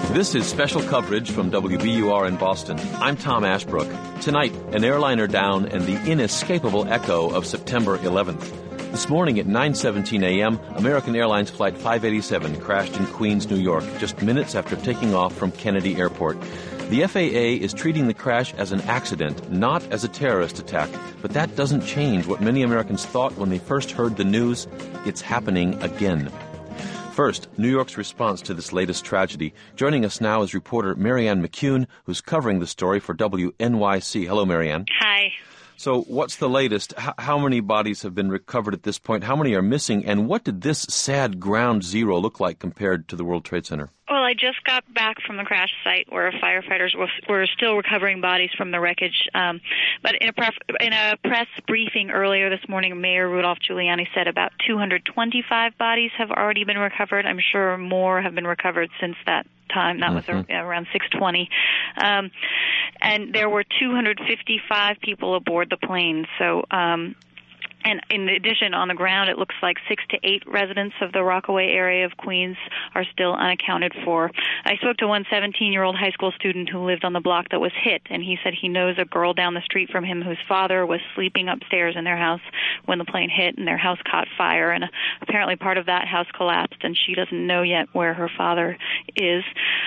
This is special coverage from WBUR in Boston. I'm Tom Ashbrook. Tonight, an airliner down and the inescapable echo of September 11th. This morning at 9:17 a.m., American Airlines Flight 587 crashed in Queens, New York, just minutes after taking off from Kennedy Airport. The FAA is treating the crash as an accident, not as a terrorist attack. But that doesn't change what many Americans thought when they first heard the news. It's happening again. First, New York's response to this latest tragedy. Joining us now is reporter Marianne McCune, who's covering the story for WNYC. Hello, Marianne. Hi. So what's the latest? How many bodies have been recovered at this point? How many are missing? And what did this sad ground zero look like compared to the World Trade Center? Well, I just got back from the crash site where firefighters were still recovering bodies from the wreckage. But in a press briefing earlier this morning, Mayor Rudolph Giuliani said about 225 bodies have already been recovered. I'm sure more have been recovered since that time. That was around 6:20. And there were 255 people aboard the plane. So, and in addition, on the ground, it looks like 6 to 8 residents of the Rockaway area of Queens are still unaccounted for. I spoke to one 17-year-old high school student who lived on the block that was hit, and he said he knows a girl down the street from him whose father was sleeping upstairs in their house when the plane hit, and their house caught fire, and apparently part of that house collapsed, and she doesn't know yet where her father is.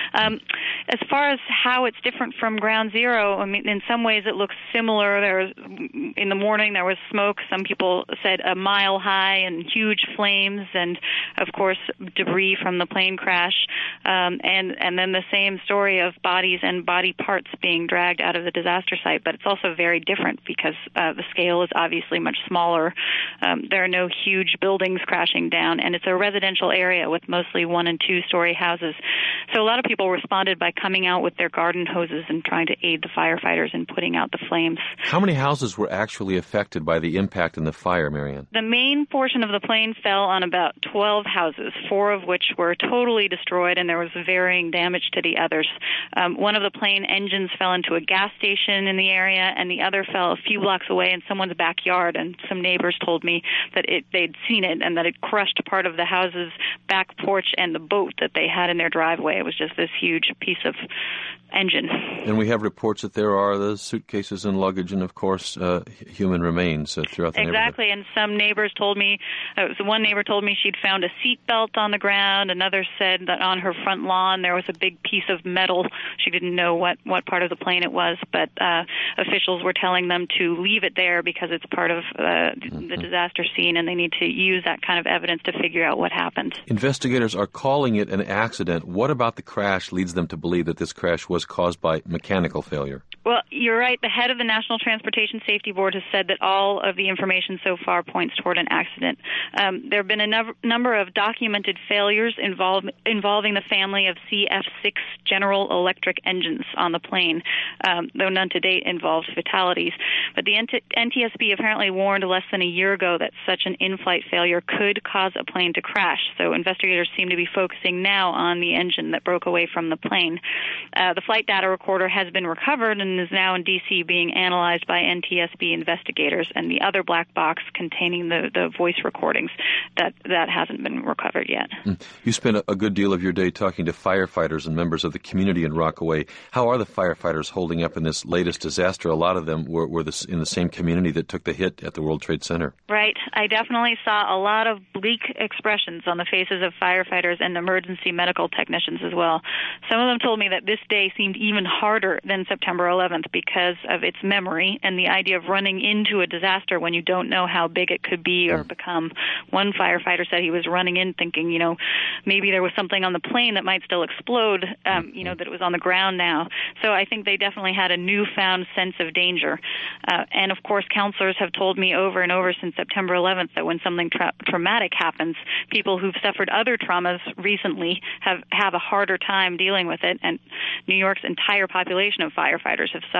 As far as how it's different from Ground Zero, I mean, in some ways it looks similar. In the morning there was smoke. Some people said a mile high and huge flames, and of course debris from the plane crash, and then the same story of bodies and body parts being dragged out of the disaster site. But it's also very different because the scale is obviously much smaller. There are no huge buildings crashing down, and it's a residential area with mostly 1- and 2-story houses. So a lot of people responded by coming out with their garden hoses and trying to aid the firefighters in putting out the flames. How many houses were actually affected by the impact in the fire, Marianne? The main portion of the plane fell on about 12 houses, 4 of which were totally destroyed, and there was varying damage to the others. One of the plane engines fell into a gas station in the area, and the other fell a few blocks away in someone's backyard, and some neighbors told me that they'd seen it and that it crushed part of the house's back porch and the boat that they had in their driveway. It was just this huge piece of engine. And we have reports that there are the suitcases and luggage and, of course, human remains throughout the neighborhood. Exactly, and some neighbors told me, one neighbor told me she'd found a seat belt on the ground. Another said that on her front lawn there was a big piece of metal. She didn't know what part of the plane it was, but officials were telling them to leave it there because it's part of the disaster scene, and they need to use that kind of evidence to figure out what happened. Investigators are calling it an accident. What about the crash leads them to believe that this crash was caused by mechanical failure? Well, you're right. The head of the National Transportation Safety Board has said that all of the information so far points toward an accident. There have been a number of documented failures involving the family of CF6 General Electric engines on the plane, though none to date involved fatalities. But the NTSB apparently warned less than a year ago that such an in-flight failure could cause a plane to crash. So investigators seem to be focusing now on the engine that broke away from the plane. The flight data recorder has been recovered and is now in D.C. being analyzed by NTSB investigators, and the other black box containing the voice recordings, that hasn't been recovered yet. You spent a good deal of your day talking to firefighters and members of the community in Rockaway. How are the firefighters holding up in this latest disaster? A lot of them were in the same community that took the hit at the World Trade Center. Right. I definitely saw a lot of bleak expressions on the faces of firefighters and emergency medical technicians as well. Some of them told me that this day seemed even harder than September 11th because of its memory and the idea of running into a disaster when you don't know how big it could be or become. One firefighter said he was running in thinking, maybe there was something on the plane that might still explode, that it was on the ground now. So I think they definitely had a newfound sense of danger. And, of course, counselors have told me over and over since September 11th that when something traumatic happens, people who've suffered other traumas recently have a harder time dealing with it. And New York's entire population of firefighters have suffered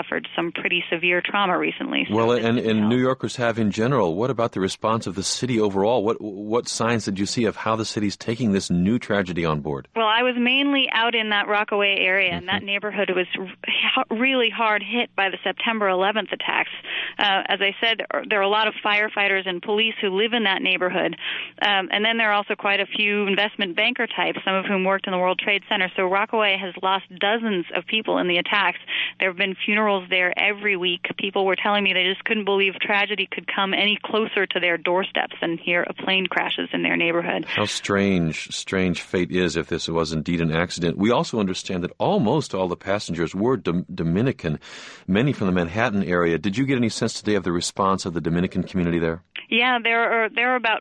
suffered some pretty severe trauma recently. So well, and New Yorkers have in general. What about the response of the city overall? What signs did you see of how the city's taking this new tragedy on board? Well, I was mainly out in that Rockaway area, and that neighborhood was really hard hit by the September 11th attacks. As I said, there are a lot of firefighters and police who live in that neighborhood, and then there are also quite a few investment banker types, some of whom worked in the World Trade Center. So Rockaway has lost dozens of people in the attacks. There have been funerals there every week. People were telling me they just couldn't believe tragedy could come any closer to their doorsteps than hear a plane crashes in their neighborhood. How strange fate is if this was indeed an accident. We also understand that almost all the passengers were Dominican, many from the Manhattan area. Did you get any sense today of the response of the Dominican community there? Yeah, there are about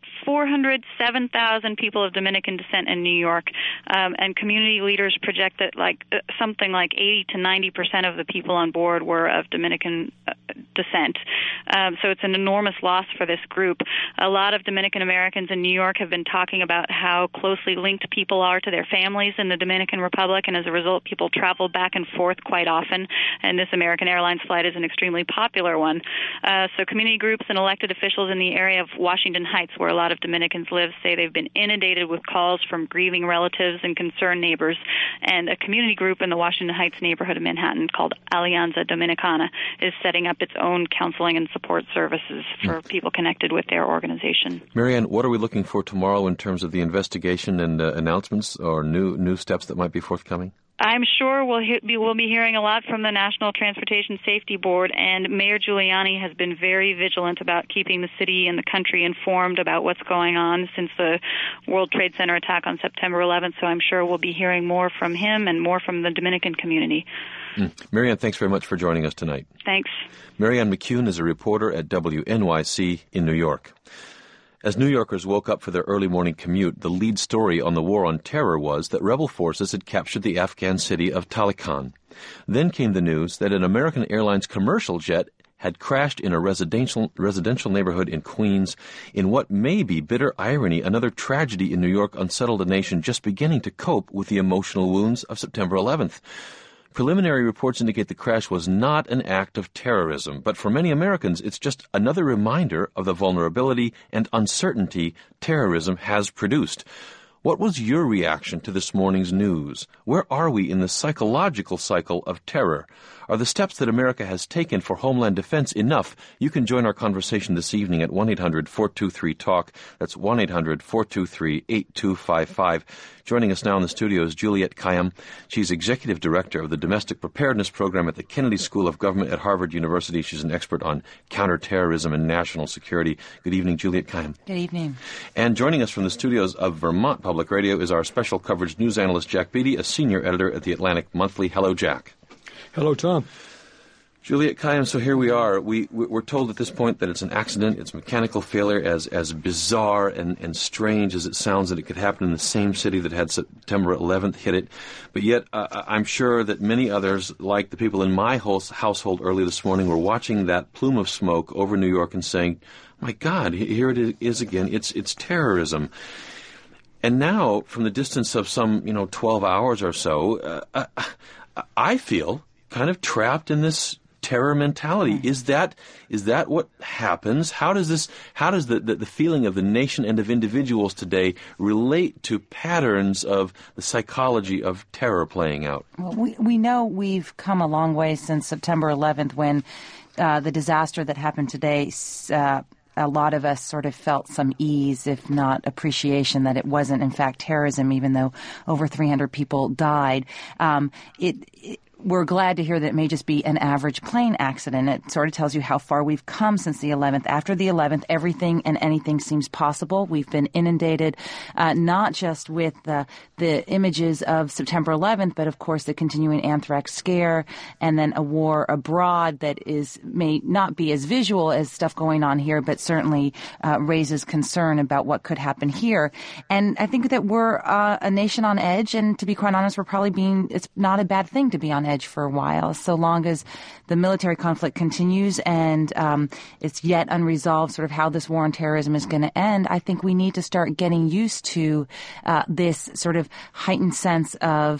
407,000 people of Dominican descent in New York, and community leaders project that something like 80 to 90% of the people on board were of Dominican descent. So it's an enormous loss for this group. A lot of Dominican Americans in New York have been talking about how closely linked people are to their families in the Dominican Republic, and as a result, people travel back and forth quite often, and this American Airlines flight is an extremely popular one. So community groups and elected officials in the area of Washington Heights, where a lot of Dominicans live, say they've been inundated with calls from grieving relatives and concerned neighbors, and a community group in the Washington Heights neighborhood of Manhattan called Alianza Dominicana is setting up its own counseling and support services for people connected with their organization. Marianne, what are we looking for tomorrow in terms of the investigation and announcements or new steps that might be forthcoming? I'm sure we'll be hearing a lot from the National Transportation Safety Board, and Mayor Giuliani has been very vigilant about keeping the city and the country informed about what's going on since the World Trade Center attack on September 11th, so I'm sure we'll be hearing more from him and more from the Dominican community. Marianne, thanks very much for joining us tonight. Thanks. Marianne McCune is a reporter at WNYC in New York. As New Yorkers woke up for their early morning commute, the lead story on the War on Terror was that rebel forces had captured the Afghan city of Taloqan. Then came the news that an American Airlines commercial jet had crashed in a residential neighborhood in Queens. In what may be bitter irony, another tragedy in New York unsettled a nation just beginning to cope with the emotional wounds of September 11th. Preliminary reports indicate the crash was not an act of terrorism, but for many Americans, it's just another reminder of the vulnerability and uncertainty terrorism has produced. What was your reaction to this morning's news? Where are we in the psychological cycle of terror? Are the steps that America has taken for homeland defense enough? You can join our conversation this evening at 1-800-423-TALK. That's 1-800-423-8255. Joining us now in the studio is Juliette Kayyem. She's Executive Director of the Domestic Preparedness Program at the Kennedy School of Government at Harvard University. She's an expert on counterterrorism and national security. Good evening, Juliette Kayyem. Good evening. And joining us from the studios of Vermont Public Radio is our special coverage news analyst, Jack Beatty, a senior editor at the Atlantic Monthly. Hello, Jack. Hello, Tom. Juliette Kayyem, so here we are. We're told at this point that it's an accident, it's mechanical failure, as bizarre and strange as it sounds that it could happen in the same city that had September 11th hit it. But yet, I'm sure that many others, like the people in my household early this morning, were watching that plume of smoke over New York and saying, my God, here it is again. It's terrorism. And now, from the distance of some, 12 hours or so, I feel kind of trapped in this terror mentality. Is that what happens? How does the feeling of the nation and of individuals today relate to patterns of the psychology of terror playing out? Well, we know we've come a long way since September 11th when the disaster that happened today, a lot of us sort of felt some ease, if not appreciation, that it wasn't in fact terrorism, even though over 300 people died. We're glad to hear that it may just be an average plane accident. It sort of tells you how far we've come since the 11th. After the 11th, everything and anything seems possible. We've been inundated not just with the images of September 11th, but of course the continuing anthrax scare, and then a war abroad that may not be as visual as stuff going on here, but certainly raises concern about what could happen here. And I think that we're a nation on edge, and to be quite honest, it's not a bad thing to be on edge for a while, so long as the military conflict continues and it's yet unresolved sort of how this war on terrorism is going to end. I think we need to start getting used to this sort of heightened sense of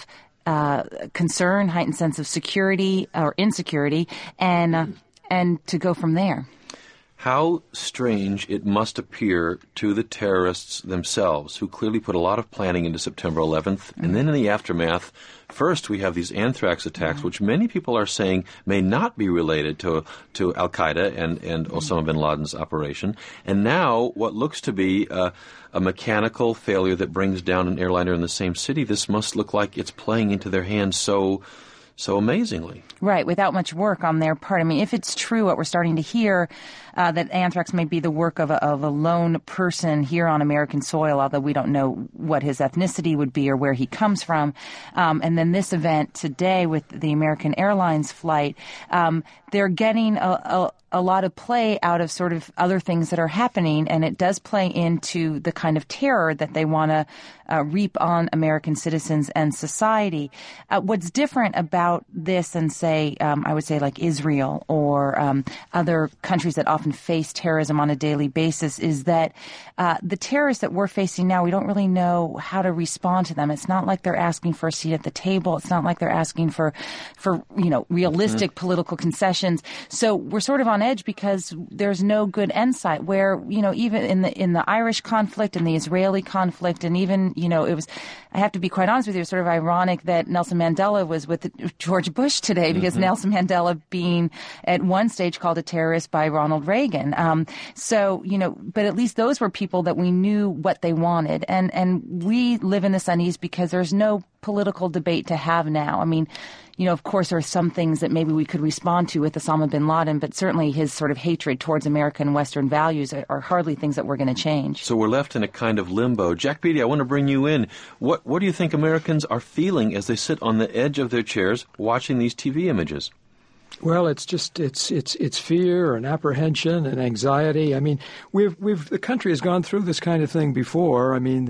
concern, heightened sense of security or insecurity, and to go from there. How strange it must appear to the terrorists themselves, who clearly put a lot of planning into September 11th. And then in the aftermath, first we have these anthrax attacks, which many people are saying may not be related to al-Qaeda and Osama bin Laden's operation. And now what looks to be a mechanical failure that brings down an airliner in the same city, this must look like it's playing into their hands so amazingly. Right, without much work on their part. I mean, if it's true what we're starting to hear, that anthrax may be the work of a lone person here on American soil, although we don't know what his ethnicity would be or where he comes from. And then this event today with the American Airlines flight, they're getting a lot of play out of sort of other things that are happening, and it does play into the kind of terror that they want to reap on American citizens and society. What's different about this and say, I would say like Israel or other countries that often face terrorism on a daily basis is that the terrorists that we're facing now, we don't really know how to respond to them. It's not like they're asking for a seat at the table. It's not like they're asking for realistic political concessions. So we're sort of on edge because there's no good insight where, even in the Irish conflict and the Israeli conflict, and even, it was, I have to be quite honest with you, it was sort of ironic that Nelson Mandela was with George Bush today because Nelson Mandela being at one stage called a terrorist by Ronald Reagan. But at least those were people that we knew what they wanted. And we live in this unease because there's no political debate to have now. I mean, of course, there are some things that maybe we could respond to with Osama bin Laden, but certainly his sort of hatred towards American and Western values are hardly things that we're going to change. So we're left in a kind of limbo. Jack Beatty, I want to bring you in. What do you think Americans are feeling as they sit on the edge of their chairs watching these TV images? Well, it's just it's fear and apprehension and anxiety. I mean, the country has gone through this kind of thing before. I mean,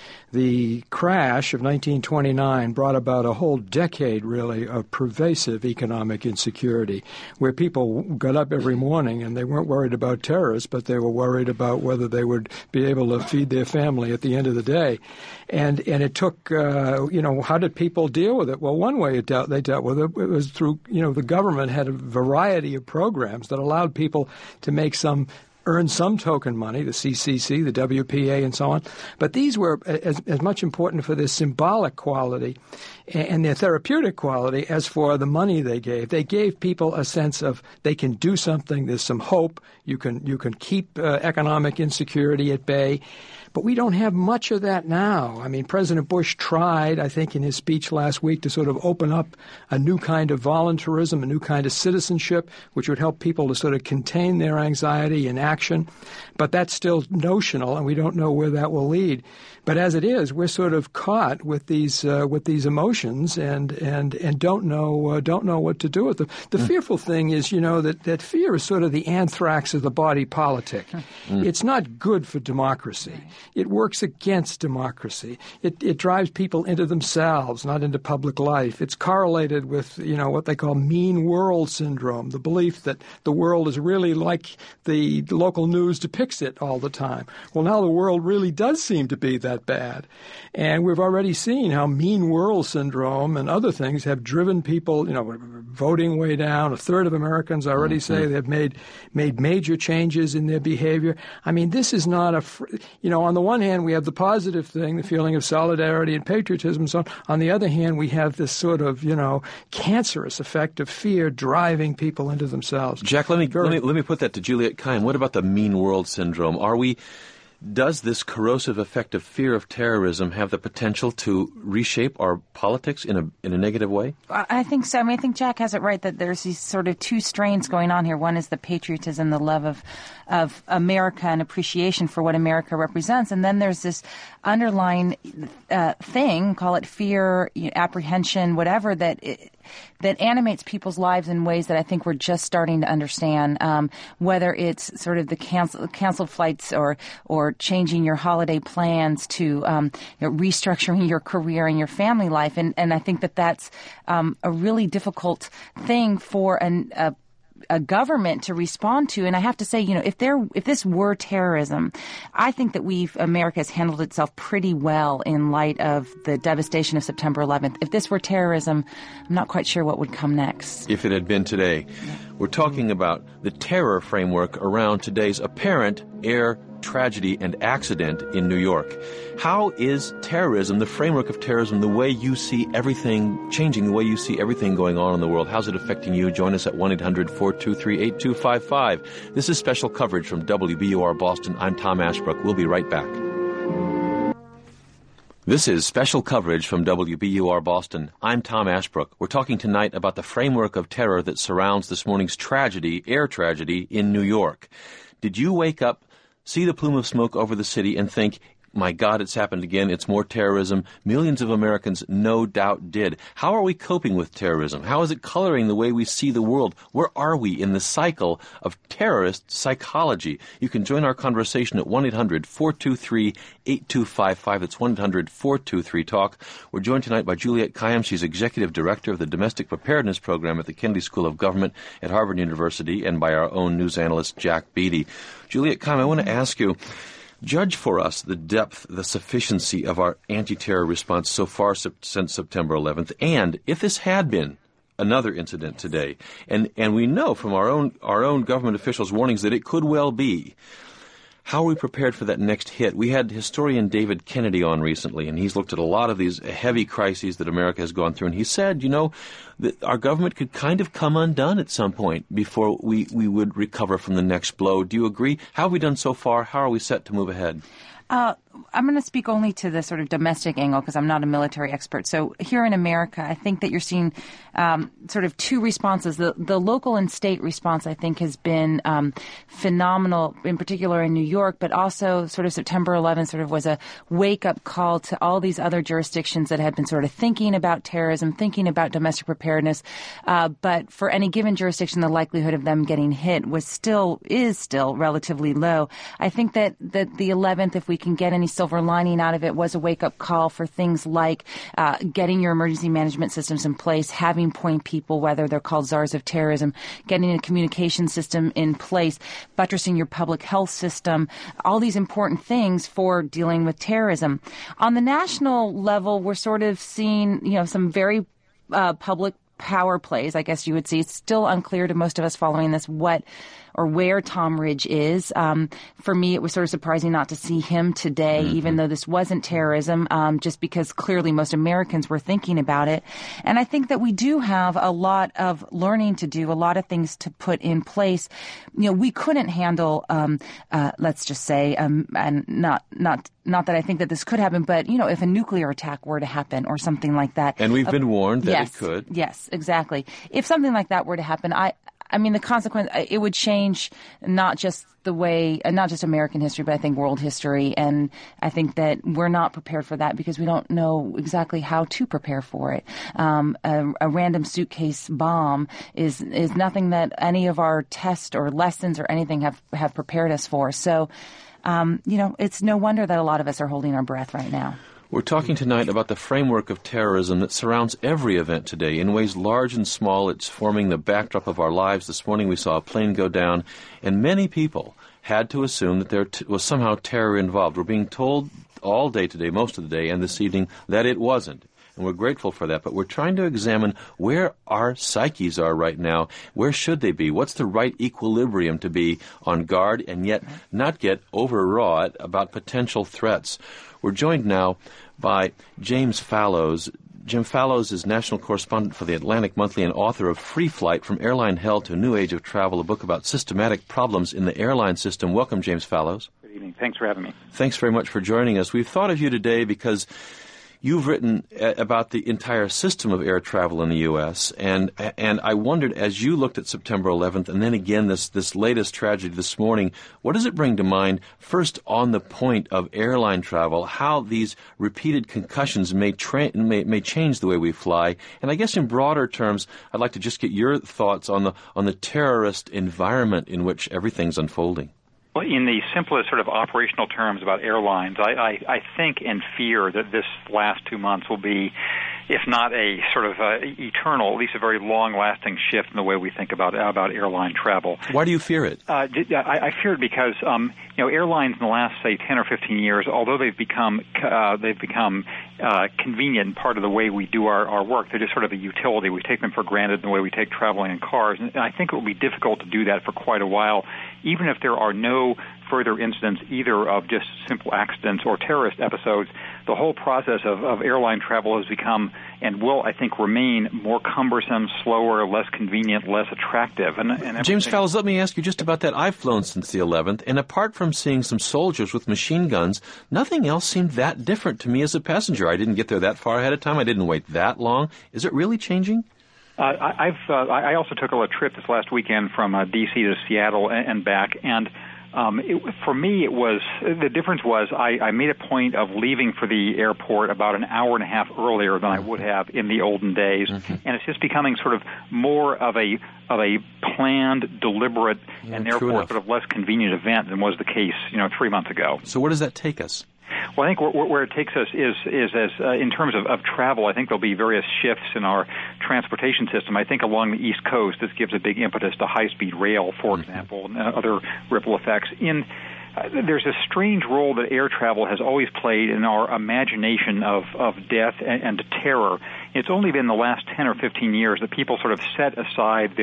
the crash of 1929 brought about a whole decade, really, of pervasive economic insecurity, where people got up every morning and they weren't worried about terrorists, but they were worried about whether they would be able to feed their family at the end of the day. And it took, how did people deal with it? Well, one way they dealt with it was through, the government had a variety of programs that allowed people to earn some token money, the CCC, the WPA, and so on. But these were as much important for their symbolic quality and their therapeutic quality as for the money they gave. They gave people a sense of they can do something, there's some hope, you can keep economic insecurity at bay. But we don't have much of that now. I mean, President Bush tried, I think, in his speech last week to sort of open up a new kind of voluntarism, a new kind of citizenship, which would help people to sort of contain their anxiety in action. But that's still notional, and we don't know where that will lead. But as it is, we're sort of caught with these emotions and don't know what to do with them. The fearful thing is, that fear is sort of the anthrax of the body politic. It's not good for democracy. It works against democracy. It drives people into themselves, not into public life. It's correlated with, what they call mean world syndrome, the belief that the world is really like the local news depicts it all the time. Well, now the world really does seem to be that bad. And we've already seen how mean world syndrome and other things have driven people, voting way down. A third of Americans already say they've made major changes in their behavior. I mean, this is not on the one hand, we have the positive thing, the feeling of solidarity and patriotism and so on. On the other hand, we have this sort of, cancerous effect of fear driving people into themselves. Jack, let me put that to Juliette Kayyem. What about the mean world syndrome? Does this corrosive effect of fear of terrorism have the potential to reshape our politics in a negative way? I think so. I mean, I think Jack has it right that there's these sort of two strains going on here. One is the patriotism, the love of America and appreciation for what America represents. And then there's this underlying thing, call it fear, apprehension, whatever, that animates people's lives in ways that I think we're just starting to understand, whether it's sort of the canceled flights or changing your holiday plans to restructuring your career and your family life. And I think that's a really difficult thing for a government to respond to. And I have to say, if this were terrorism, I think that America has handled itself pretty well in light of the devastation of September 11th. If this were terrorism, I'm not quite sure what would come next. If it had been today. We're talking about the terror framework around today's apparent air tragedy and accident in New York. How is terrorism, the framework of terrorism, the way you see everything changing, the way you see everything going on in the world? How's it affecting you? Join us at 1-800-423-8255. This is special coverage from WBUR Boston. I'm Tom Ashbrook. We'll be right back. This is special coverage from WBUR Boston. I'm Tom Ashbrook. We're talking tonight about the framework of terror that surrounds this morning's tragedy, air tragedy, in New York. Did you wake up, see the plume of smoke over the city, and think, my God, it's happened again, it's more terrorism? Millions of Americans no doubt did. How are we coping with terrorism? How is it coloring the way we see the world? Where are we in the cycle of terrorist psychology? You can join our conversation at 1-800-423-8255. That's 1-800-423-TALK. We're joined tonight by Juliette Kayyem. She's Executive Director of the Domestic Preparedness Program at the Kennedy School of Government at Harvard University, and by our own news analyst, Jack Beatty. Juliette Kayyem, I want to ask you, judge for us the depth, the sufficiency of our anti-terror response so far since September 11th, and if this had been another incident today, and we know from our own government officials' warnings that it could well be, how are we prepared for that next hit? We had historian David Kennedy on recently, and he's looked at a lot of these heavy crises that America has gone through, and he said, that our government could kind of come undone at some point before we would recover from the next blow. Do you agree? How have we done so far? How are we set to move ahead? I'm going to speak only to the sort of domestic angle because I'm not a military expert. So here in America, I think that you're seeing sort of two responses. The local and state response, I think, has been phenomenal, in particular in New York, but also sort of September 11th sort of was a wake-up call to all these other jurisdictions that had been sort of thinking about terrorism, thinking about domestic preparedness. But for any given jurisdiction, the likelihood of them getting hit is still relatively low. I think that the 11th, if we can get any silver lining out of it, was a wake-up call for things like getting your emergency management systems in place, having point people, whether they're called czars of terrorism, getting a communication system in place, buttressing your public health system, all these important things for dealing with terrorism. On the national level, we're sort of seeing, some very public power plays, I guess you would see. It's still unclear to most of us following this what or where Tom Ridge is. For me, it was sort of surprising not to see him today, even though this wasn't terrorism, just because clearly most Americans were thinking about it. And I think that we do have a lot of learning to do, a lot of things to put in place. We couldn't handle, let's just say, and not that I think that this could happen, but, if a nuclear attack were to happen or something like that. And we've been warned that it could. Yes, exactly. If something like that were to happen, I mean, the consequence, it would change not just American history, but I think world history. And I think that we're not prepared for that because we don't know exactly how to prepare for it. A random suitcase bomb is nothing that any of our tests or lessons or anything have prepared us for. So, it's no wonder that a lot of us are holding our breath right now. We're talking tonight about the framework of terrorism that surrounds every event today. In ways large and small, it's forming the backdrop of our lives. This morning we saw a plane go down, and many people had to assume that there was somehow terror involved. We're being told all day today, most of the day, and this evening, that it wasn't. And we're grateful for that. But we're trying to examine where our psyches are right now. Where should they be? What's the right equilibrium to be on guard and yet not get overwrought about potential threats? We're joined now by James Fallows. Jim Fallows is national correspondent for the Atlantic Monthly and author of Free Flight, From Airline Hell to a New Age of Travel, a book about systematic problems in the airline system. Welcome, James Fallows. Good evening. Thanks for having me. Thanks very much for joining us. We've thought of you today because you've written about the entire system of air travel in the U.S., and I wondered, as you looked at September 11th and then again this latest tragedy this morning, what does it bring to mind, first on the point of airline travel, how these repeated concussions may change the way we fly, and I guess in broader terms, I'd like to just get your thoughts on the terrorist environment in which everything's unfolding. Well, in the simplest sort of operational terms about airlines, I think and fear that this last 2 months will be if not a sort of eternal, at least a very long-lasting shift in the way we think about airline travel. Why do you fear it? I fear it because airlines in the last, say, 10 or 15 years, although they've become convenient part of the way we do our work, they're just sort of a utility. We take them for granted in the way we take traveling in cars, and I think it will be difficult to do that for quite a while, even if there are no further incidents either of just simple accidents or terrorist episodes. The whole process of airline travel has become and will, I think, remain more cumbersome, slower, less convenient, less attractive. And James Fallows, let me ask you just about that. I've flown since the 11th, and apart from seeing some soldiers with machine guns, nothing else seemed that different to me as a passenger. I didn't get there that far ahead of time. I didn't wait that long. Is it really changing? I also took a trip this last weekend from D.C. to Seattle and back, and for me, the difference was I made a point of leaving for the airport about an hour and a half earlier than I would have in the olden days, and it's just becoming sort of more of a planned, deliberate, and therefore sort of less convenient event than was the case 3 months ago. So where does that take us? Well, I think where it takes us is as in terms of travel, I think there'll be various shifts in our transportation system. I think along the East Coast, this gives a big impetus to high-speed rail, for example, and other ripple effects. There's a strange role that air travel has always played in our imagination of death and terror. It's only been the last 10 or 15 years that people sort of set aside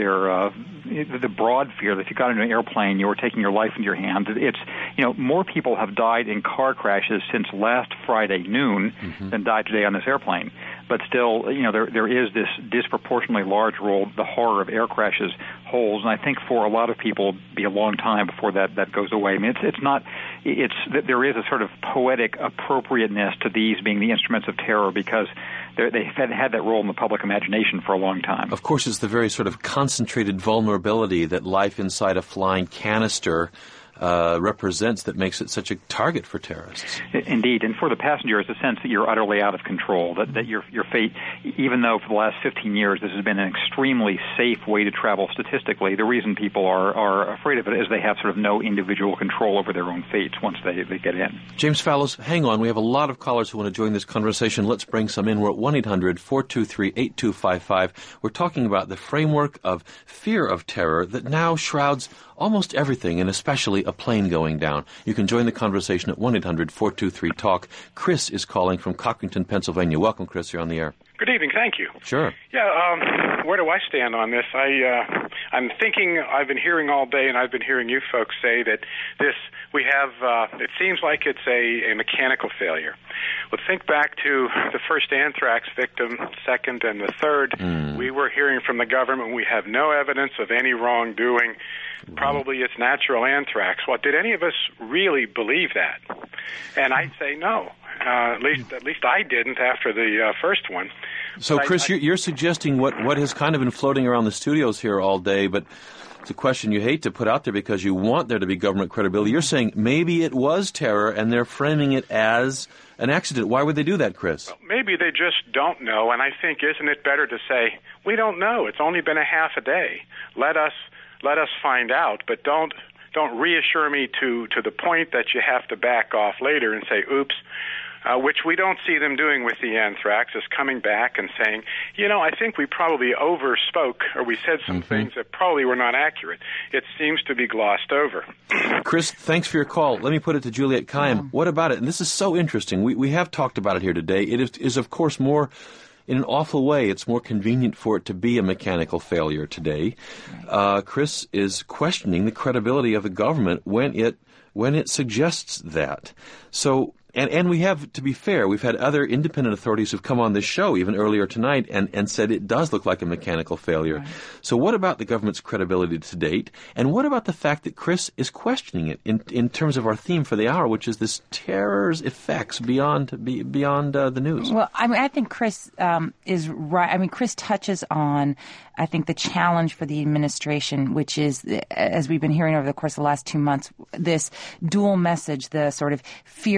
the broad fear that if you got into an airplane, you were taking your life into your hands. It's more people have died in car crashes since last Friday noon than died today on this airplane. But still, there is this disproportionately large role the horror of air crashes holds, and I think for a lot of people, it'll be a long time before that goes away. I mean, there is a sort of poetic appropriateness to these being the instruments of terror because they've had that role in the public imagination for a long time. Of course, it's the very sort of concentrated vulnerability that life inside a flying canister represents that makes it such a target for terrorists. Indeed, and for the passenger, it's a sense that you're utterly out of control, that your fate, even though for the last 15 years this has been an extremely safe way to travel statistically, the reason people are afraid of it is they have sort of no individual control over their own fates once they get in. James Fallows, hang on. We have a lot of callers who want to join this conversation. Let's bring some in. We're at 1-800-423-8255. We're talking about the framework of fear of terror that now shrouds almost everything, and especially a plane going down. You can join the conversation at 1-800-423-TALK. Chris is calling from Cockrington, Pennsylvania. Welcome, Chris. You're on the air. Good evening. Thank you. Sure. Yeah, where do I stand on this? I'm thinking, I've been hearing all day, and I've been hearing you folks say that it seems like it's a mechanical failure. Well, think back to the first anthrax victim, second, and the third. We were hearing from the government we have no evidence of any wrongdoing. Probably it's natural anthrax. Well, did any of us really believe that? And I'd say no. At least I didn't after the first one. So, Chris, you're suggesting what has kind of been floating around the studios here all day, but it's a question you hate to put out there because you want there to be government credibility. You're saying maybe it was terror, and they're framing it as an accident. Why would they do that, Chris? Well, maybe they just don't know, and I think, isn't it better to say, we don't know. It's only been a half a day. Let us find out, but don't reassure me to the point that you have to back off later and say, oops, which we don't see them doing with the anthrax, is coming back and saying, I think we probably overspoke, or we said some things that probably were not accurate. It seems to be glossed over. Chris, thanks for your call. Let me put it to Juliet Kayyem. What about it? And this is so interesting. We have talked about it here today. It is of course, more, in an awful way, it's more convenient for it to be a mechanical failure today. Chris is questioning the credibility of the government when it suggests that. So, and we have, to be fair, we've had other independent authorities who've come on this show, even earlier tonight, and said it does look like a mechanical failure. Right. So what about the government's credibility to date? And what about the fact that Chris is questioning it in terms of our theme for the hour, which is this terror's effects beyond the news? Well, I think Chris is right. I mean, Chris touches on, I think, the challenge for the administration, which is, as we've been hearing over the course of the last 2 months, this dual message, the sort of fear of terror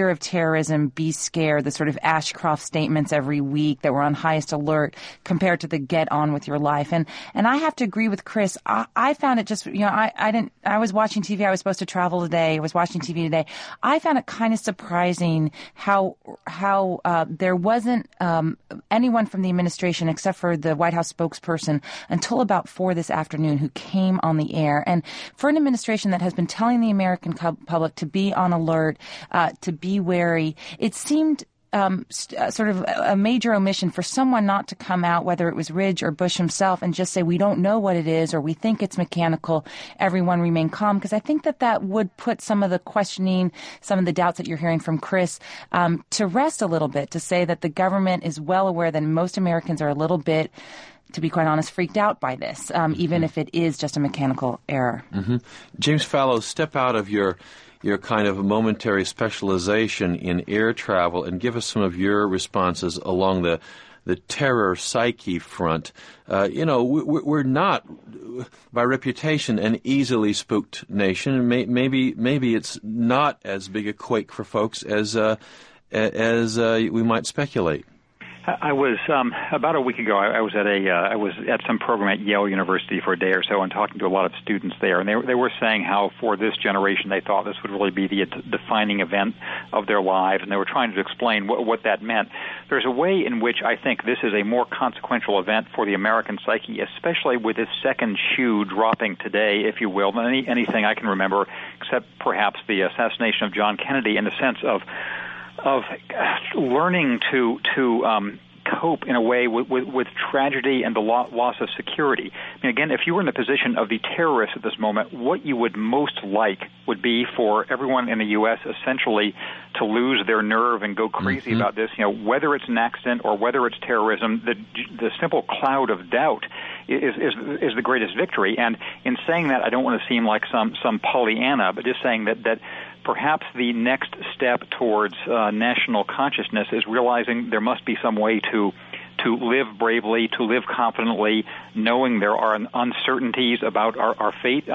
terrorism, be scared, the sort of Ashcroft statements every week that were on highest alert compared to the get on with your life. And I have to agree with Chris. I found it just, I was watching TV. I was supposed to travel today. I was watching TV today. I found it kind of surprising how there wasn't anyone from the administration except for the White House spokesperson until about 4 this afternoon who came on the air. And for an administration that has been telling the American public to be on alert, to be wary, it seemed sort of a major omission for someone not to come out, whether it was Ridge or Bush himself, and just say, we don't know what it is or we think it's mechanical, everyone remain calm. Because I think that would put some of the questioning, some of the doubts that you're hearing from Chris to rest a little bit, to say that the government is well aware that most Americans are a little bit, to be quite honest, freaked out by this, even if it is just a mechanical error. Mm-hmm. James Fallows, step out of your kind of momentary specialization in air travel and give us some of your responses along the terror psyche front. We're not, by reputation, an easily spooked nation. Maybe it's not as big a quake for folks as we might speculate. I was about a week ago. I was at some program at Yale University for a day or so, and talking to a lot of students there. And they were saying how for this generation they thought this would really be the defining event of their lives, and they were trying to explain what that meant. There's a way in which I think this is a more consequential event for the American psyche, especially with this second shoe dropping today, if you will, than anything I can remember, except perhaps the assassination of John Kennedy, in the sense of learning to cope in a way with tragedy and the loss of security. I mean, again, if you were in the position of the terrorists at this moment, what you would most like would be for everyone in the U.S. essentially to lose their nerve and go crazy about this. Whether it's an accident or whether it's terrorism, the simple cloud of doubt is the greatest victory. And in saying that, I don't want to seem like some Pollyanna, but just saying that perhaps the next step towards national consciousness is realizing there must be some way to live bravely, to live confidently, knowing there are uncertainties about our fate.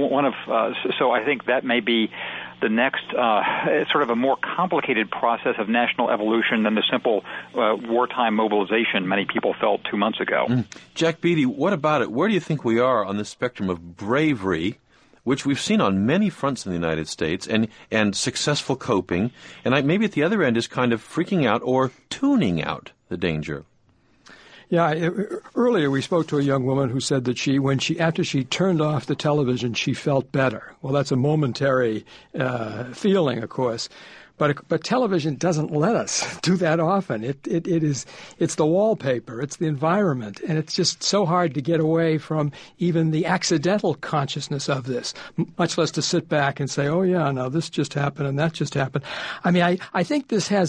So I think that may be the next sort of a more complicated process of national evolution than the simple wartime mobilization many people felt 2 months ago. Jack Beatty, what about it? Where do you think we are on the spectrum of bravery, which we've seen on many fronts in the United States, and successful coping, and maybe at the other end is kind of freaking out or tuning out the danger? Yeah, earlier we spoke to a young woman who said that after she turned off the television, she felt better. Well, that's a momentary feeling, of course. But television doesn't let us do that often. It's the wallpaper, it's the environment, and it's just so hard to get away from even the accidental consciousness of this, much less to sit back and say, oh yeah, no, this just happened and that just happened. I mean, I think this has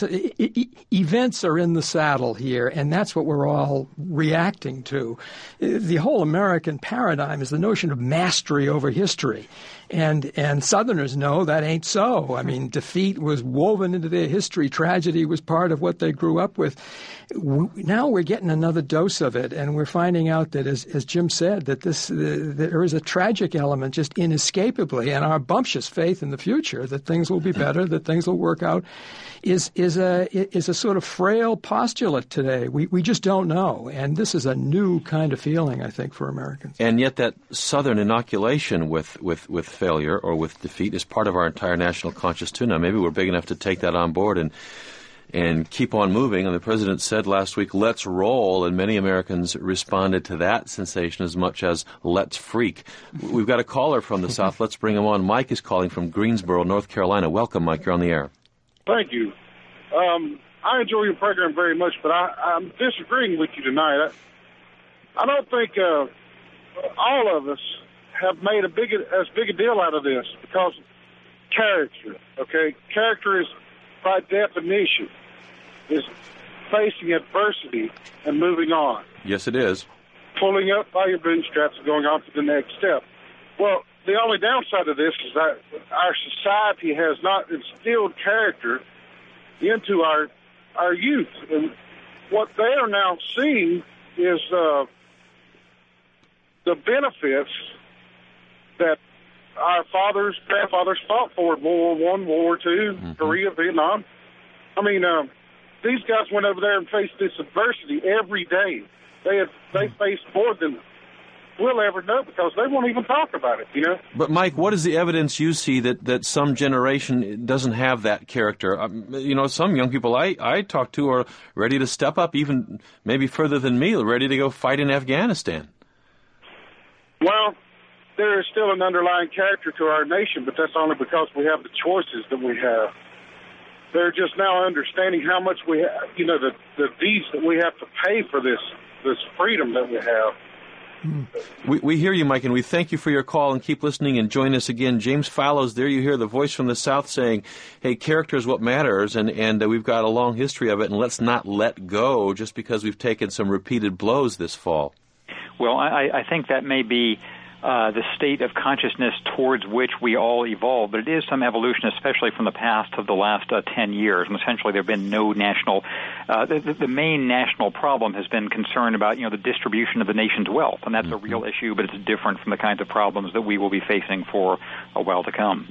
events are in the saddle here, and that's what we're all reacting to. The whole American paradigm is the notion of mastery over history. And Southerners know that ain't so. I mean, defeat was woven into their history. Tragedy was part of what they grew up with. Now we're getting another dose of it, and we're finding out that, as Jim said, that there is a tragic element just inescapably, and our bumptious faith in the future that things will be better, that things will work out, is a sort of frail postulate today. We just don't know, and this is a new kind of feeling, I think, for Americans. And yet that Southern inoculation with failure or with defeat is part of our entire national conscious too. Now, maybe we're big enough to take that on board and keep on moving. And the president said last week, let's roll, and many Americans responded to that sensation as much as let's freak. We've got a caller from the South. Let's bring him on. Mike is calling from Greensboro, North Carolina. Welcome, Mike. You're on the air. Thank you. I enjoy your program very much, but I'm disagreeing with you tonight. I don't think all of us have made as big a deal out of this because character, okay? Character is, by definition, is facing adversity and moving on. Yes, it is. Pulling up by your bootstraps and going on to the next step. Well, the only downside of this is that our society has not instilled character into our youth. And what they are now seeing is the benefits that our fathers, grandfathers fought for it. World War I, World War II, Korea, Vietnam. I mean, these guys went over there and faced this adversity every day. They faced more than we'll ever know because they won't even talk about it, you know. But, Mike, what is the evidence you see that some generation doesn't have that character? You know, some young people I talk to are ready to step up even maybe further than me, ready to go fight in Afghanistan. Well, there is still an underlying character to our nation, but that's only because we have the choices that we have. They're just now understanding how much we have, you know, the deeds that we have to pay for this freedom that we have. We hear you, Mike, and we thank you for your call, and keep listening and join us again. James Fallows, there you hear the voice from the South saying, hey, character is what matters, and we've got a long history of it, and let's not let go just because we've taken some repeated blows this fall. Well, I think that may be the state of consciousness towards which we all evolve, but it is some evolution, especially from the past of the last 10 years. And essentially, there have been no national. The main national problem has been concern about, you know, the distribution of the nation's wealth, and that's a real issue, but it's different from the kinds of problems that we will be facing for a while to come.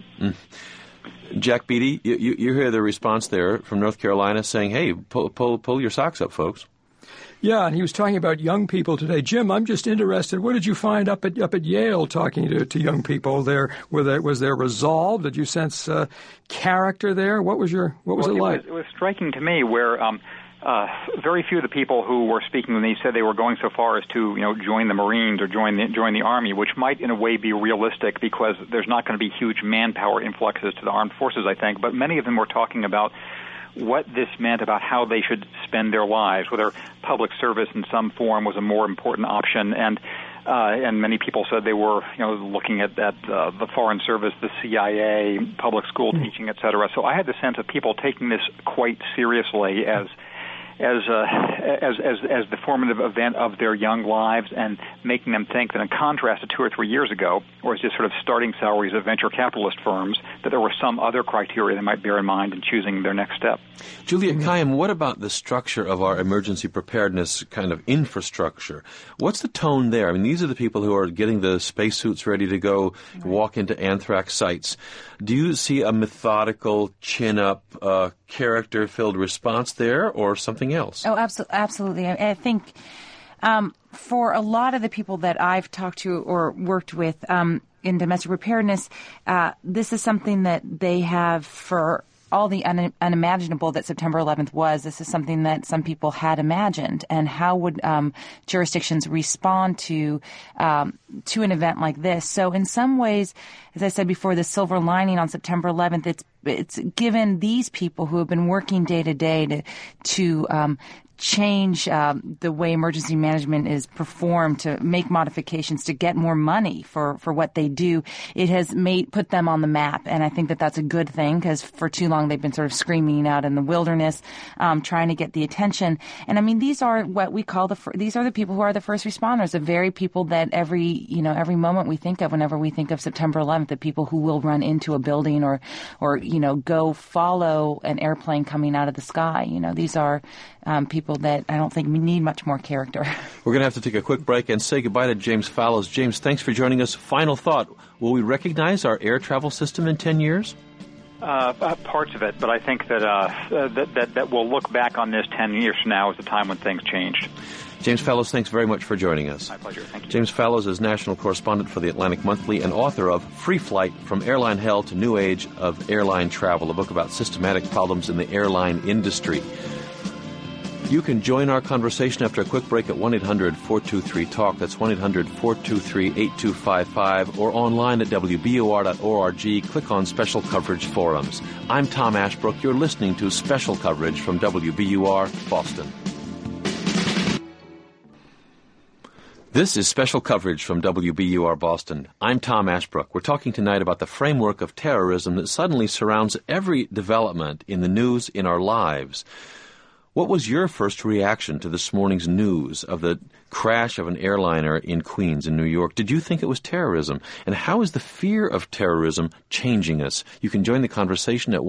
Jack Beatty, you hear the response there from North Carolina saying, "Hey, pull your socks up, folks." Yeah, and he was talking about young people today. Jim, I'm just interested. What did you find up at Yale talking to young people there? Was there resolve? Did you sense character there? What was it like? It was striking to me where very few of the people who were speaking with me said they were going so far as to, you know, join the Marines or join the Army, which might in a way be realistic because there's not going to be huge manpower influxes to the armed forces, I think. But many of them were talking about what this meant about how they should spend their lives, whether public service in some form was a more important option, and many people said they were, you know, looking at the Foreign Service, the CIA, public school teaching, et cetera. So I had the sense of people taking this quite seriously as the formative event of their young lives, and making them think that in contrast to 2 or 3 years ago, or as just sort of starting salaries of venture capitalist firms, that there were some other criteria they might bear in mind in choosing their next step. Juliet Kayyem, what about the structure of our emergency preparedness kind of infrastructure? What's the tone there? I mean, these are the people who are getting the spacesuits ready to go walk into anthrax sites. Do you see a methodical, chin-up, character-filled response there, or something else? Oh, absolutely. I think for a lot of the people that I've talked to or worked with in domestic preparedness, this is something that they have for all the unimaginable that September 11th was. This is something that some people had imagined. And how would jurisdictions respond to an event like this? So in some ways, as I said before, the silver lining on September 11th, it's given these people who have been working day to day to change the way emergency management is performed, to make modifications, to get more money for what they do. It has put them on the map, and I think that that's a good thing, because for too long they've been sort of screaming out in the wilderness, trying to get the attention. And I mean, these are what we call these are the people who are the first responders, the very people that every moment we think of whenever we think of September 11th, the people who will run into a building or go follow an airplane coming out of the sky. These are people that I don't think we need much more character. We're going to have to take a quick break and say goodbye to James Fallows. James, thanks for joining us. Final thought, will we recognize our air travel system in 10 years? Parts of it, but I think that we'll look back on this 10 years from now as the time when things changed. James Fallows, thanks very much for joining us. My pleasure. Thank you. James Fallows is national correspondent for the Atlantic Monthly and author of Free Flight, From Airline Hell to New Age of Airline Travel, a book about systematic problems in the airline industry. You can join our conversation after a quick break at 1-800-423-TALK. That's 1-800-423-8255, or online at WBUR.org. Click on Special Coverage Forums. I'm Tom Ashbrook. You're listening to Special Coverage from WBUR, Boston. This is Special Coverage from WBUR Boston. I'm Tom Ashbrook. We're talking tonight about the framework of terrorism that suddenly surrounds every development in the news in our lives. What was your first reaction to this morning's news of the crash of an airliner in Queens in New York? Did you think it was terrorism? And how is the fear of terrorism changing us? You can join the conversation at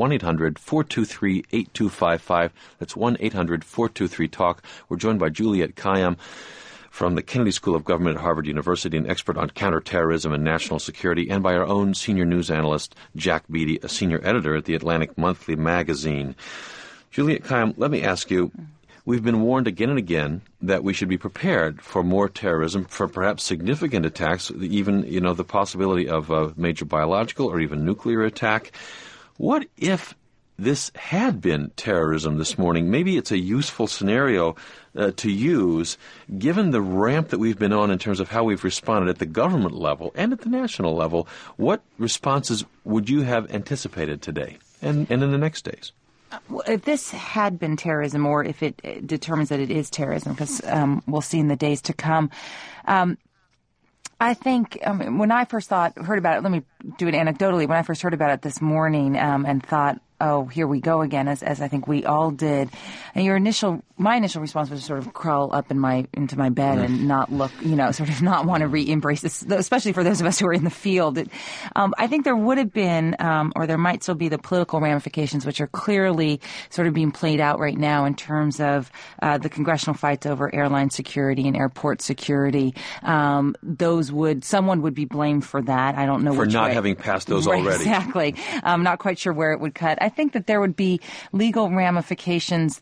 1-800-423-8255. That's 1-800-423-TALK. We're joined by Juliet Kayyem. from the Kennedy School of Government at Harvard University, an expert on counterterrorism and national security, and by our own senior news analyst, Jack Beatty, a senior editor at the Atlantic Monthly magazine. Juliette Kayyem, let me ask you, we've been warned again and again that we should be prepared for more terrorism, for perhaps significant attacks, even, the possibility of a major biological or even nuclear attack. What if this had been terrorism this morning? Maybe it's a useful scenario to use, given the ramp that we've been on in terms of how we've responded at the government level and at the national level. What responses would you have anticipated today and in the next days? If this had been terrorism, or if it determines that it is terrorism, because we'll see in the days to come, I think when I first heard about it, let me do it anecdotally. When I first heard about it this morning and thought, oh, here we go again, as I think we all did. And my initial response was to sort of crawl up into my bed and not look, sort of not want to re-embrace this, especially for those of us who are in the field. I think there would have been, or there might still be, the political ramifications, which are clearly sort of being played out right now in terms of the congressional fights over airline security and airport security. Someone would be blamed for that. I don't know for which not way. Having passed those already. Exactly. I'm not quite sure where it would cut. I think that there would be legal ramifications.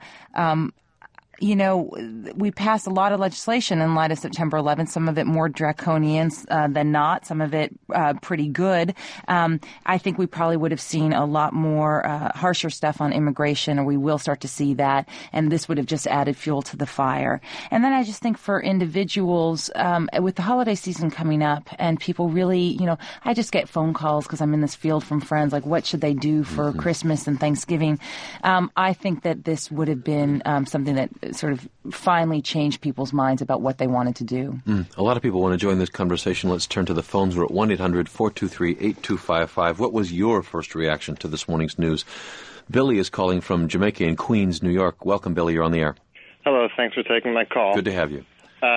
We passed a lot of legislation in light of September 11th, some of it more draconian than not, some of it pretty good. I think we probably would have seen a lot more harsher stuff on immigration, or we will start to see that, and this would have just added fuel to the fire. And then I just think for individuals, with the holiday season coming up and people really, I just get phone calls because I'm in this field from friends, like what should they do for Christmas and Thanksgiving? I think that this would have been something that sort of finally changed people's minds about what they wanted to do. A lot of people want to join this conversation. Let's turn to the phones. We're at 1-800-423-8255. What was your first reaction to this morning's news? Billy is calling from Jamaica in Queens, New York. Welcome, Billy. You're on the air. Hello. Thanks for taking my call. Good to have you.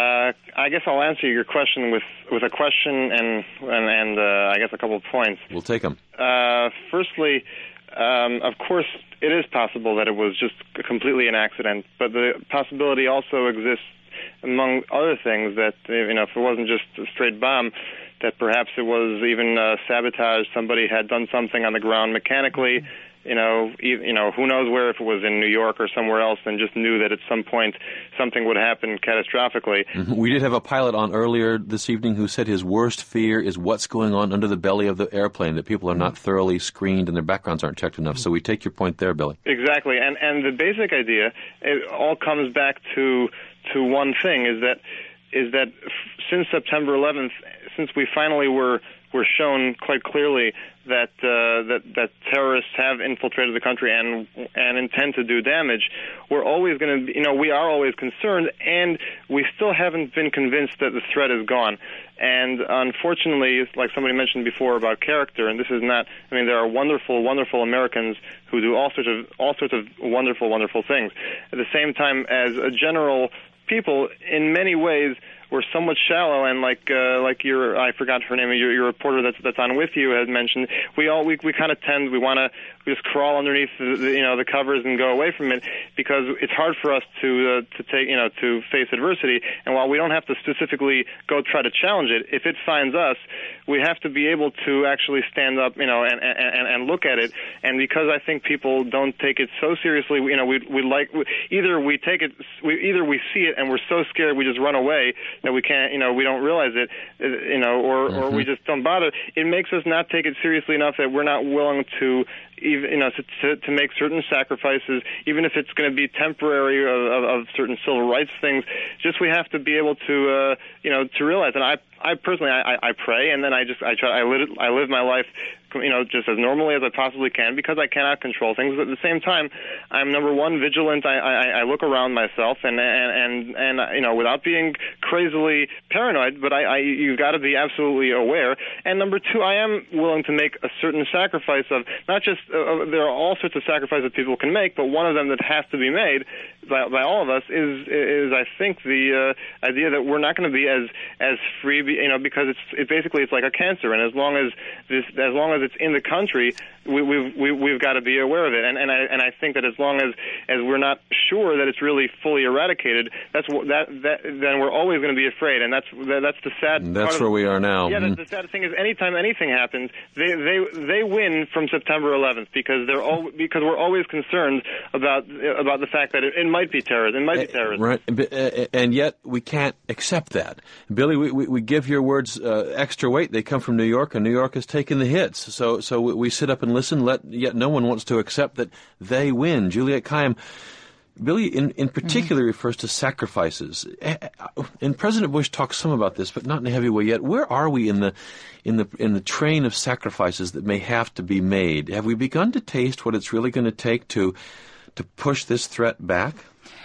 I guess I'll answer your question with a question and I guess a couple of points. We'll take them. Firstly, of course, it is possible that it was just completely an accident, but the possibility also exists, among other things, that if it wasn't just a straight bomb, that perhaps it was even sabotage. Somebody had done something on the ground mechanically. Who knows where, if it was in New York or somewhere else, and just knew that at some point something would happen catastrophically. We did have a pilot on earlier this evening who said his worst fear is what's going on under the belly of the airplane, that people are not thoroughly screened and their backgrounds aren't checked enough. So we take your point there, Billy. Exactly. And the basic idea, it all comes back to one thing, is that since September 11th, since we finally were shown quite clearly that terrorists have infiltrated the country and intend to do damage, we're always going to, we are always concerned, and we still haven't been convinced that the threat is gone. And unfortunately, like somebody mentioned before about character, and this is not, there are wonderful, wonderful Americans who do all sorts of wonderful, wonderful things. At the same time, as a general people, in many ways, we're somewhat shallow, and like I forgot her name, your reporter that's on with you had mentioned, we kind of tend, we want to just crawl underneath the covers and go away from it, because it's hard for us to face adversity. And while we don't have to specifically go try to challenge it, if it finds us, we have to be able to actually stand up, and look at it. And because I think people don't take it so seriously, either we see it and we're so scared we just run away that we can't, we don't realize it, or we just don't bother. It makes us not take it seriously enough that we're not willing to even, to make certain sacrifices, even if it's going to be temporary of certain civil rights things. Just we have to be able to, to realize. And I personally, I pray, and then I live my life, just as normally as I possibly can, because I cannot control things. But at the same time, I'm, number one, vigilant. I look around myself, and without being crazily paranoid, but you've got to be absolutely aware. And number two, I am willing to make a certain sacrifice of, not just, there are all sorts of sacrifices people can make, but one of them that has to be made by all of us is I think the idea that we're not going to be as free, because it's like a cancer, and as long as it's in the country, we've got to be aware of it, and I think that as long as we're not sure that it's really fully eradicated, then we're always going to be afraid, and that's the sad. And that's where we are now. Yeah, the sad thing is, anytime anything happens, they win from September 11th because we're always concerned about the fact that it might be terrorism. It might be terrorism. Right, and yet we can't accept that. Billy, we give your words extra weight. They come from New York, and New York has taken the hits. So we sit up and listen, yet no one wants to accept that they win. Juliette Kayyem, Billy in particular refers to sacrifices. And President Bush talks some about this, but not in a heavy way yet. Where are we in the train of sacrifices that may have to be made? Have we begun to taste what it's really going to take to push this threat back?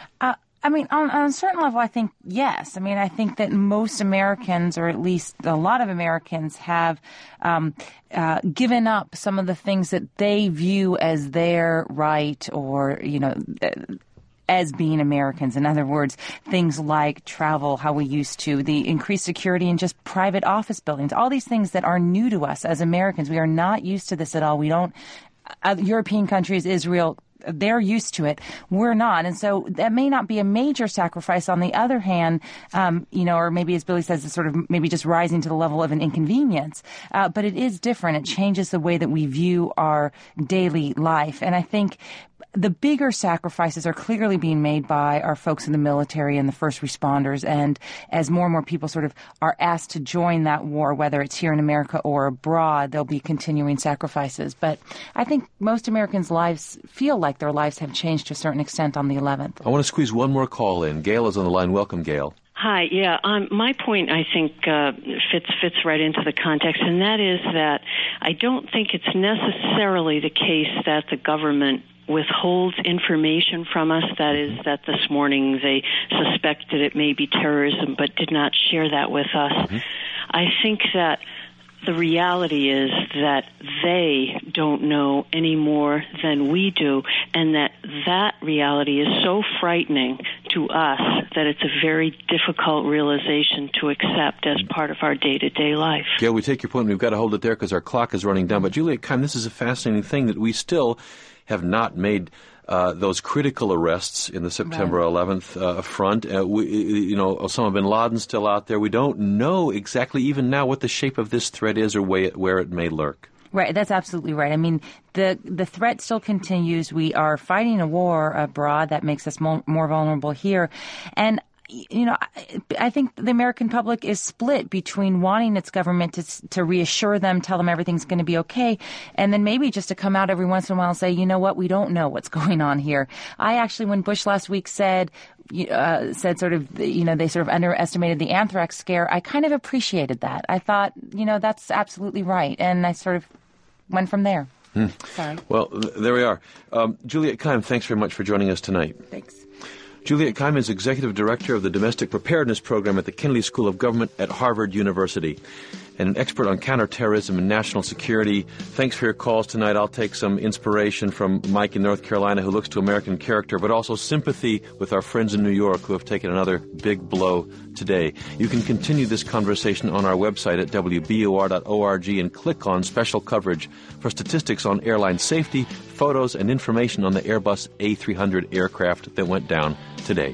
On a certain level, I think yes. I think that most Americans, or at least a lot of Americans, have given up some of the things that they view as their right, or, as being Americans. In other words, things like travel, how we used to, the increased security in just private office buildings, all these things that are new to us as Americans. We are not used to this at all. We don't, European countries, Israel, they're used to it. We're not. And so that may not be a major sacrifice. On the other hand, or maybe, as Billy says, it's sort of maybe just rising to the level of an inconvenience. But it is different. It changes the way that we view our daily life. And I think the bigger sacrifices are clearly being made by our folks in the military and the first responders. And as more and more people sort of are asked to join that war, whether it's here in America or abroad, there'll be continuing sacrifices. But I think most Americans' lives feel like their lives have changed to a certain extent on the 11th. I want to squeeze one more call in. Gail is on the line. Welcome, Gail. Hi. Yeah. My point, I think, fits right into the context, and that is that I don't think it's necessarily the case that the government withholds information from us. That is, that this morning they suspected it may be terrorism but did not share that with us. Mm-hmm. I think that the reality is that they don't know any more than we do, and that reality is so frightening to us that it's a very difficult realization to accept as part of our day-to-day life. Gail, we take your point. We've got to hold it there because our clock is running down. But Juliette Kayyem, this is a fascinating thing that we still have not made those critical arrests in the September 11th front. Osama bin Laden's still out there. We don't know exactly even now what the shape of this threat is or where it may lurk. Right, that's absolutely right. The threat still continues. We are fighting a war abroad that makes us more vulnerable here. And I think the American public is split between wanting its government to reassure them, tell them everything's going to be okay, and then maybe just to come out every once in a while and say, you know what, we don't know what's going on here. I actually, when Bush last week said they sort of underestimated the anthrax scare, I kind of appreciated that. I thought, that's absolutely right, and I sort of went from there. Sorry. Well, there we are. Juliette Kayyem, thanks very much for joining us tonight. Thanks. Juliette Kayyem is Executive Director of the Domestic Preparedness Program at the Kennedy School of Government at Harvard University, and an expert on counterterrorism and national security. Thanks for your calls tonight. I'll take some inspiration from Mike in North Carolina, who looks to American character, but also sympathy with our friends in New York who have taken another big blow today. You can continue this conversation on our website at wbur.org and click on special coverage for statistics on airline safety, photos, and information on the Airbus A300 aircraft that went down today.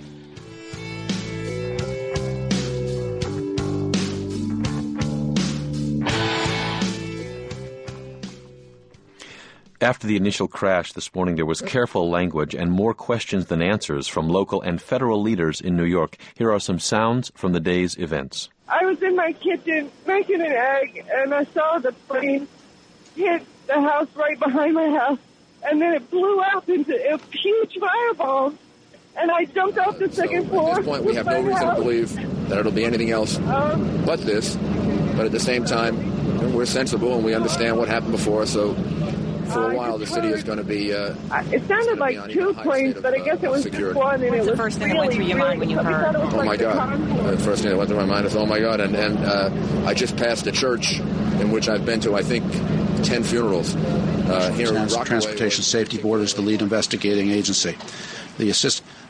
After the initial crash this morning, there was careful language and more questions than answers from local and federal leaders in New York. Here are some sounds from the day's events. I was in my kitchen making an egg, and I saw the plane hit the house right behind my house, and then it blew up into a huge fireball. And I jumped off the second floor. At this point, we have no reason to believe that it'll be anything else but this. But at the same time, we're sensible and we understand what happened before, so for a while the city is going to be... it sounded like two planes, but I guess it was just one. And What's the first thing that went through your mind when you heard? Oh, my God. The first thing that went through my mind is, oh, my God. And I just passed a church in which I've been to, I think, 10 funerals here in Rockaway. Transportation Safety Board is the lead investigating agency. The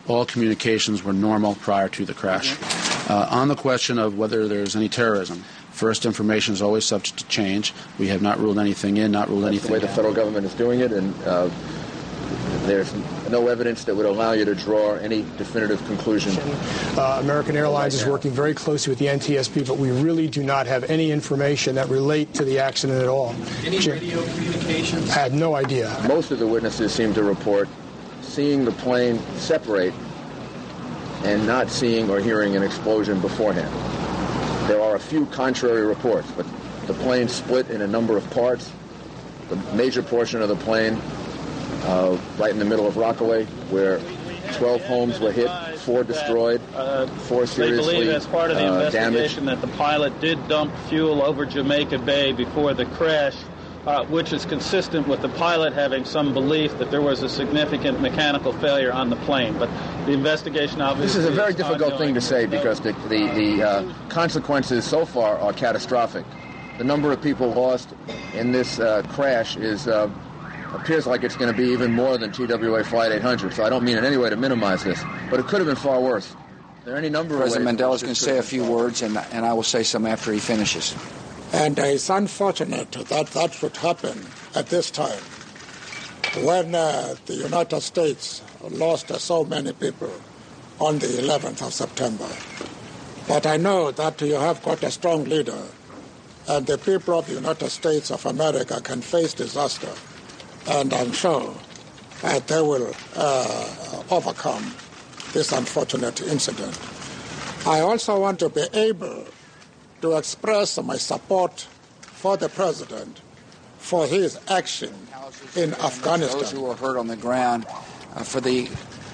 all communications were normal prior to the crash. On the question of whether there's any terrorism, first information is always subject to change. We have not ruled anything in, not ruled anything out. That's the way the federal government is doing it, and there's no evidence that would allow you to draw any definitive conclusion. American Airlines is working very closely with the NTSB, but we really do not have any information that relate to the accident at all. Any radio communications? I had no idea. Most of the witnesses seem to report seeing the plane separate and not seeing or hearing an explosion beforehand. There are a few contrary reports, but the plane split in a number of parts. The major portion of the plane right in the middle of Rockaway, where 12 homes were hit, 4 destroyed, 4 seriously damaged. They believe as part of the investigation that the pilot did dump fuel over Jamaica Bay before the crash, which is consistent with the pilot having some belief that there was a significant mechanical failure on the plane. But the investigation obviously This is a very difficult thing to say because the consequences so far are catastrophic. The number of people lost in this crash appears like it's going to be even more than TWA Flight 800, so I don't mean in any way to minimize this, but it could have been far worse. There are any number President of ways Mandela is going to say a few words, and I will say some after he finishes. And it's unfortunate that that should happen at this time when the United States lost so many people on the 11th of September. But I know that you have got a strong leader, and the people of the United States of America can face disaster. And I'm sure that they will overcome this unfortunate incident. I also want to be able to express my support for the president for his action in Afghanistan. Those who were hurt on the ground for the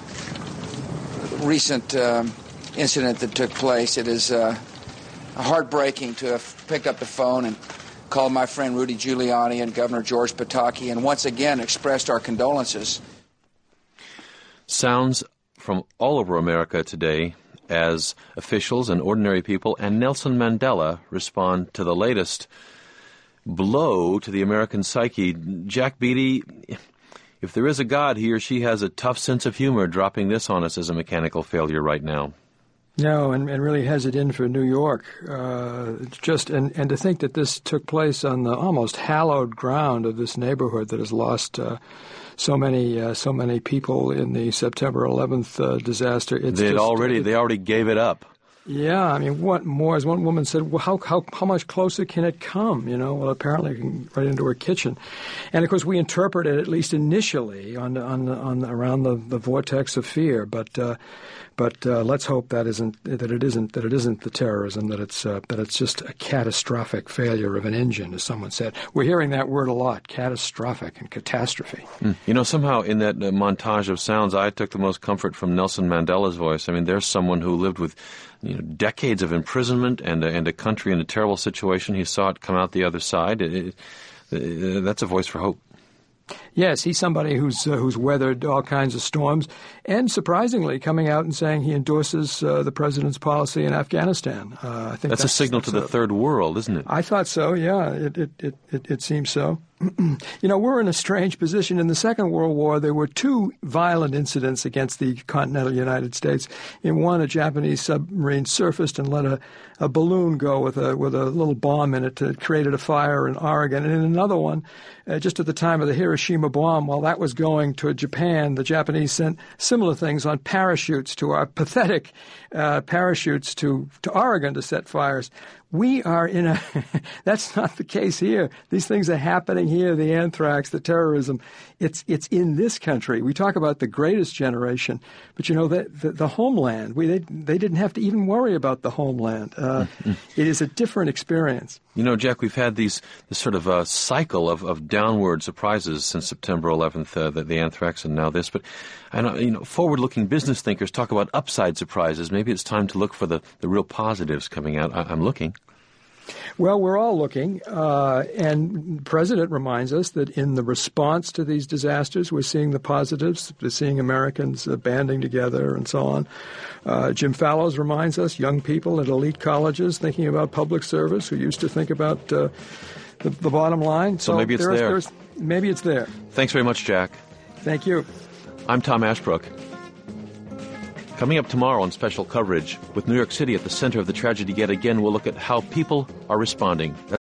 recent incident that took place. It is heartbreaking to have picked up the phone and called my friend Rudy Giuliani and Governor George Pataki and once again expressed our condolences. Sounds from all over America today as officials and ordinary people and Nelson Mandela respond to the latest blow to the American psyche. Jack Beatty, if there is a God, he or she has a tough sense of humor dropping this on us as a mechanical failure right now. No, and really has it in for New York. And to think that this took place on the almost hallowed ground of this neighborhood that has lost so many people in the September 11th disaster. They already gave it up. Yeah, I mean, what more? As one woman said, well, how much closer can it come? You know, well, apparently right into her kitchen, and of course we interpret it at least initially on around the vortex of fear. But let's hope that it isn't the terrorism, that it's just a catastrophic failure of an engine, as someone said. We're hearing that word a lot: catastrophic and catastrophe. You know, somehow in that montage of sounds, I took the most comfort from Nelson Mandela's voice. I mean, there's someone who lived with decades of imprisonment and a country in a terrible situation. He saw it come out the other side. That's a voice for hope. Yes, he's somebody who's weathered all kinds of storms, and surprisingly coming out and saying he endorses the president's policy in Afghanistan. I think that's a signal to the third world, isn't it? I thought so. Yeah, it seems so. You know, we're in a strange position. In the Second World War, there were 2 violent incidents against the continental United States. In one, a Japanese submarine surfaced and let a balloon go with a little bomb in it that created a fire in Oregon. And in another one, just at the time of the Hiroshima bomb, while that was going to Japan, the Japanese sent similar things on parachutes to our pathetic parachutes to Oregon to set fires. We are in that's not the case here. These things are happening here, the anthrax, the terrorism. It's in this country. We talk about the greatest generation, but you know, the homeland, they didn't have to even worry about the homeland. It is a different experience. You know, Jack, we've had this sort of cycle of downward surprises since September 11th, the anthrax and now this. But I know, forward-looking business thinkers talk about upside surprises. Maybe it's time to look for the real positives coming out. I'm looking. Well, we're all looking, and the President reminds us that in the response to these disasters, we're seeing the positives. We're seeing Americans banding together and so on. Jim Fallows reminds us, young people at elite colleges thinking about public service who used to think about the bottom line. So maybe it's there. Maybe it's there. Thanks very much, Jack. Thank you. I'm Tom Ashbrook. Coming up tomorrow on special coverage, with New York City at the center of the tragedy yet again, we'll look at how people are responding.